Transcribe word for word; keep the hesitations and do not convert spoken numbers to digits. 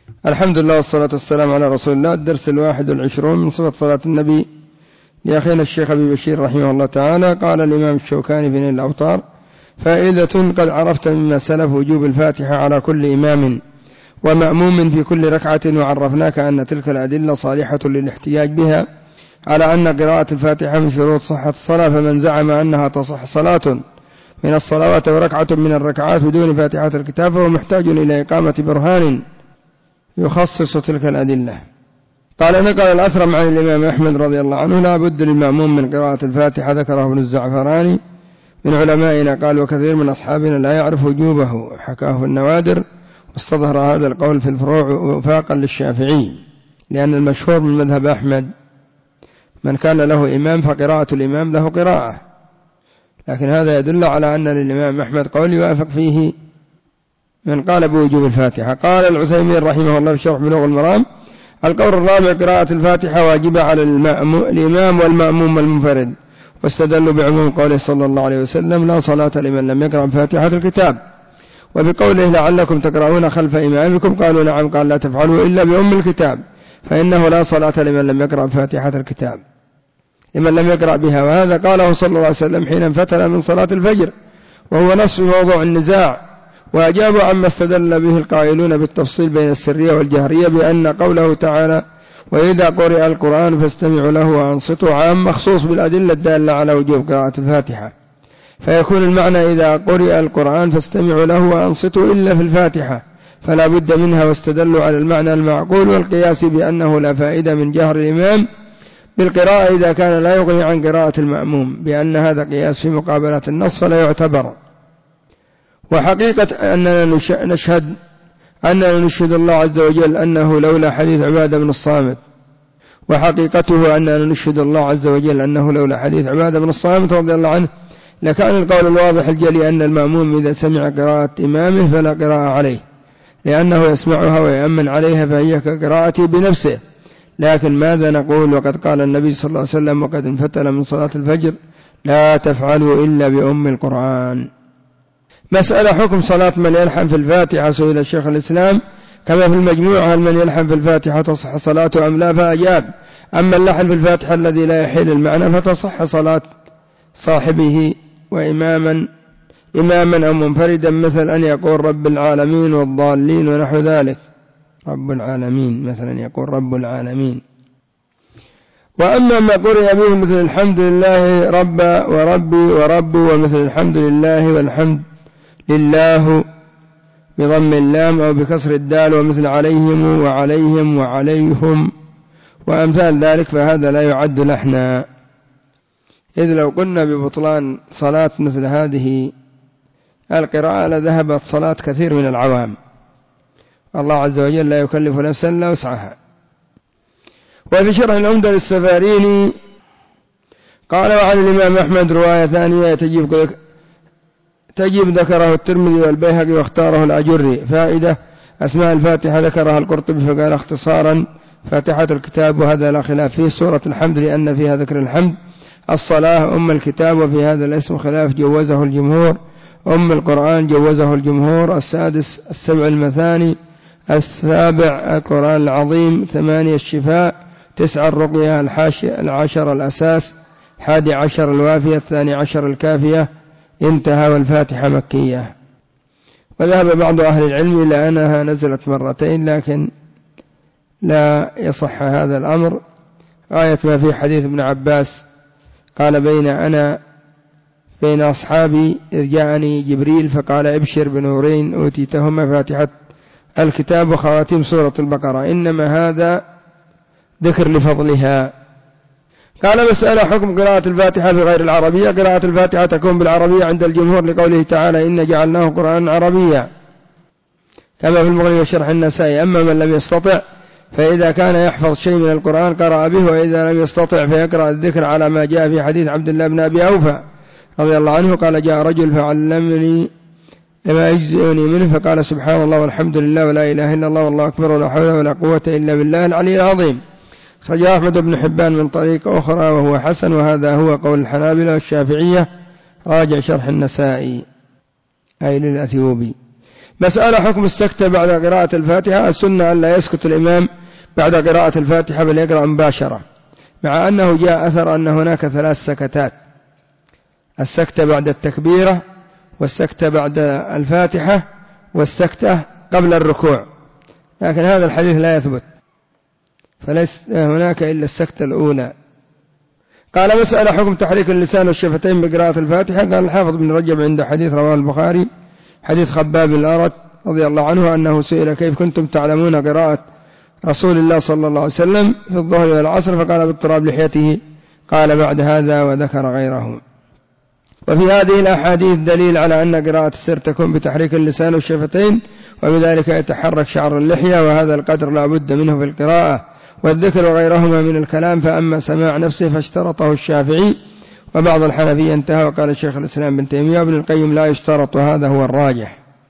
الحمد لله والصلاة والسلام على رسول الله. الدرس الواحد والعشرون من صفة صلاة النبي لأخينا الشيخ أبي بشير رحمه الله تعالى. قال الإمام الشوكاني في نيل الأوطار: فائدة: قد عرفت مما سلف وجوب الفاتحة على كل إمام ومأموم في كل ركعة، وعرفناك أن تلك الأدلة صالحة للاحتجاج بها على أن قراءة الفاتحة من شروط صحة الصلاة، فمن زعم أنها تصح صلاة من الصلوات وركعة من الركعات بدون فاتحة الكتاب فهو محتاج إلى إقامة برهان يخصص تلك الأدلة. قال: نقل الأثرم عن الإمام أحمد رضي الله عنه: لا بد للمأموم من قراءة الفاتحة. ذكره ابن الزعفراني من علمائنا قال: وكثير من أصحابنا لا يعرف وجوبه، حكاه في النوادر، واستظهر هذا القول في الفروع وفاقا للشافعي، لأن المشهور من مذهب أحمد من كان له إمام فقراءة الإمام له قراءة، لكن هذا يدل على أن للإمام أحمد قول يوافق فيه من قال بوجوب الفاتحة. قال العثيمين رحمه الله في شرح بلوغ المرام: القول الرابع: قراءة الفاتحة واجبة على الإمام والمأموم والمنفرد، واستدلوا بعموم قوله صلى الله عليه وسلم: لا صلاة لمن لم يقرأ فاتحة الكتاب، وبقوله: لعلكم تقرؤون خلف إمامكم. قالوا: نعم. قال: لا تفعلوا إلا بأم الكتاب، فإنه لا صلاة لمن لم يقرأ فاتحة الكتاب، لمن لم يقرأ بها. وهذا قاله صلى الله عليه وسلم حين انفتل من صلاة الفجر، وهو نص موضوع النزاع. وأجابوا عما استدل به القائلون بالتفصيل بين السرية والجهرية بأن قوله تعالى: وإذا قرئ القرآن فاستمعوا له وأنصتوا، عام مخصوص بالأدلة الدالة على وجوب قراءة الفاتحة، فيكون المعنى إذا قرئ القرآن فاستمعوا له وأنصتوا إلا في الفاتحة، فلا بد منها. واستدلوا على المعنى المعقول والقياس بأنه لا فائدة من جهر الإمام بالقراءة إذا كان لا يغني عن قراءة المأموم، بأن هذا قياس في مقابلة النص فلا يعتبر. وحقيقة أننا نشهد أننا نشهد الله عز وجل أنه لولا حديث عبادة بن الصامت، وحقيقته أننا نشهد الله عز وجل أنه لولا حديث عبادة بن الصامت رضي الله عنه لكان القول الواضح الجلي أن المأموم إذا سمع قراءة إمامه فلا قراءة عليه، لأنه يسمعها ويأمن عليها، فهي كقراءته بنفسه. لكن ماذا نقول وقد قال النبي صلى الله عليه وسلم وقد انفتل من صلاة الفجر: لا تفعلوا إلا بأم القرآن. مسألة: حكم صلاة من يلحن في الفاتحة. سئل الشيخ الإسلام كما في المجموعة: هل من يلحن في الفاتحة تصح صلاته أم لا؟ فأجاب: أما اللحن في الفاتحة الذي لا يحيل المعنى فتصح صلاة صاحبه، وإماما إماما أو منفردا، مثل أن يقول رب العالمين والضالين ونحو ذلك. رب العالمين مثلا يقول رب العالمين. وأما ما قرئ به مثل الحمد لله رب وربي ورب، ومثل الحمد لله والحمد لله بضم اللام أو بكسر الدال، ومثل عليهم وعليهم وعليهم وأمثال ذلك، فهذا لا يعد لحنا، إذ لو قلنا ببطلان صلاة مثل هذه القراءة لذهبت صلاة كثير من العوام. الله عز وجل لا يكلف نفسا إلا وسعها. وفي شرح العمدة للسفاريني قال: وعن الإمام أحمد رواية ثانية تجيب تجيب ذكره الترمذي والبيهقي واختاره الأجري. فائدة: أسماء الفاتحة ذكرها القرطبي فقال اختصارا: فاتحة الكتاب، وهذا لا خلاف فيه. سورة الحمد لأن فيها ذكر الحمد. الصلاة أم الكتاب، وفي هذا الاسم خلاف، جوزه الجمهور. أم القرآن جوزه الجمهور. السادس: السبع المثاني. السابع: القرآن العظيم. ثمانية: الشفاء. تسعة: الرقية. الحاشية العشر: الأساس. حادي عشر: الوافية. الثاني عشر: الكافية. انتهى. والفاتحة مكية. وذهب بعض أهل العلم إلى أنها نزلت مرتين، لكن لا يصح هذا الأمر، غاية ما في حديث ابن عباس قال: بين أنا بين أصحابي إذ جاءني جبريل فقال: ابشر بنورين أوتيتهما، فاتحة الكتاب وخواتيم سورة البقرة، إنما هذا ذكر لفضلها. قال: مسألة: حكم قراءة الفاتحة بغير العربية. قراءة الفاتحة تكون بالعربية عند الجمهور لقوله تعالى: إن جعلناه قرآنا عربيا، كما في المغني وشرح النسائي. أما من لم يستطع فإذا كان يحفظ شيء من القرآن قرأ به، وإذا لم يستطع فيقرأ الذكر على ما جاء في حديث عبد الله بن أبي أوفى رضي الله عنه قال: جاء رجل فعلمني لما يجزئني منه، فقال: سبحان الله والحمد لله ولا إله إلا الله والله أكبر ولا حول ولا قوة إلا بالله العلي العظيم. خرجه أحمد بن حبان من طريق أخرى وهو حسن، وهذا هو قول الحنابلة والشافعية. راجع شرح النسائي أي للأثيوبي. مسألة حكم السكتة بعد قراءة الفاتحة. السنة أن لا يسكت الإمام بعد قراءة الفاتحة بل يقرأ مباشرة، مع أنه جاء أثر أن هناك ثلاث سكتات: السكتة بعد التكبيرة، والسكتة بعد الفاتحة، والسكتة قبل الركوع، لكن هذا الحديث لا يثبت، فليس هناك إلا السكتة الأولى. قال: مسألة حكم تحريك اللسان والشفتين بقراءة الفاتحة. قال الحافظ بن رجب عند حديث رواه البخاري حديث خباب الأرت رضي الله عنه أنه سئل: كيف كنتم تعلمون قراءة رسول الله صلى الله عليه وسلم في الظهر والعصر؟ فقال: باضطراب لحيته. قال بعد هذا وذكر غيره. وفي هذه الأحاديث دليل على أن قراءة السر تكون بتحريك اللسان والشفتين، وبذلك يتحرك شعر اللحية، وهذا القدر لا بد منه في القراءة، والذكر وغيرهما من الكلام. فأما سماع نفسه فاشترطه الشافعي وبعض الحنفية انتهى. وقال الشيخ الإسلام بن تيمية وابن القيم: لا يشترط، وهذا هو الراجح.